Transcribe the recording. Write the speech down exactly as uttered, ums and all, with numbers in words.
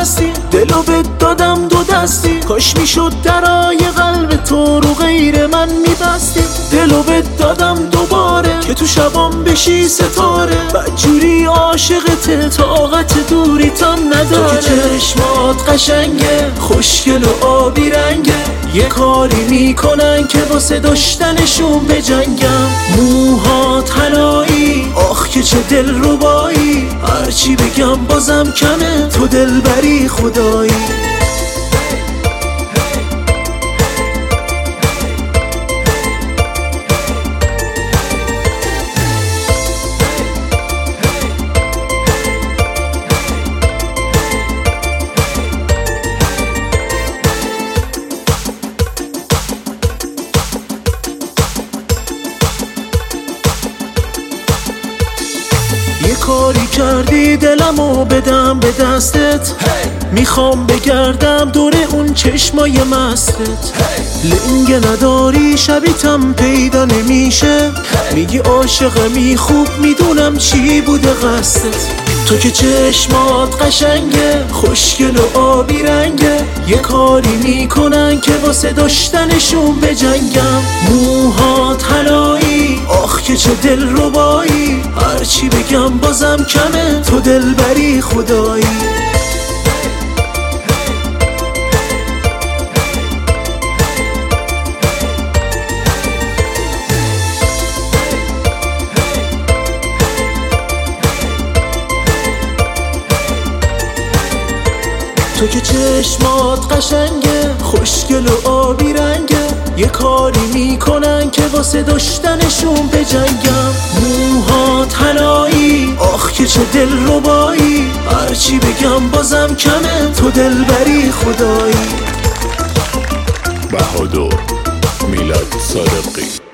هستی، دلو بهت دادم دو دستی، کاش میشد درای قلب تو رو غیر من میبستی. دلو بهت دادم دوباره که تو شبام بشی ستاره، بدجوری عاشقته طاقت دوریتم نداره. تو که چشمات قشنگه، خوشگل و آبی رنگه، یه کاری میکنن که واسه داشتنشون بجنگم. موهات حنایی، آخ که چه دل ربایی، هرچی بگم بازم کمه، تو دلبری خدایی. یه کاری کردی دلمو بدم به دستت، hey. میخوام بگردم دور اون چشمای مستت، hey. لنگه نداری شبیتم پیدا نمیشه، hey. میگی عاشقمی خوب میدونم چی بوده قصدت. تو که چشمات قشنگه، خوشگل و آبی رنگه، یه کاری میکنن که واسه داشتنشون بجنگم. موهات حنایی، آخ که چه دل ربایی، هرچی بگم بازم کمه، تو دلبری خدایی. تو که چشمات قشنگه، خوشگل و آبی رنگه، یه کاری میکنن که واسه داشتنشون بجنگم. موهات حنایی، آخ که چه دل ربایی، هرچی بگم بازم کمه، تو دلبری خدایی. بهادر میلاد صادقی.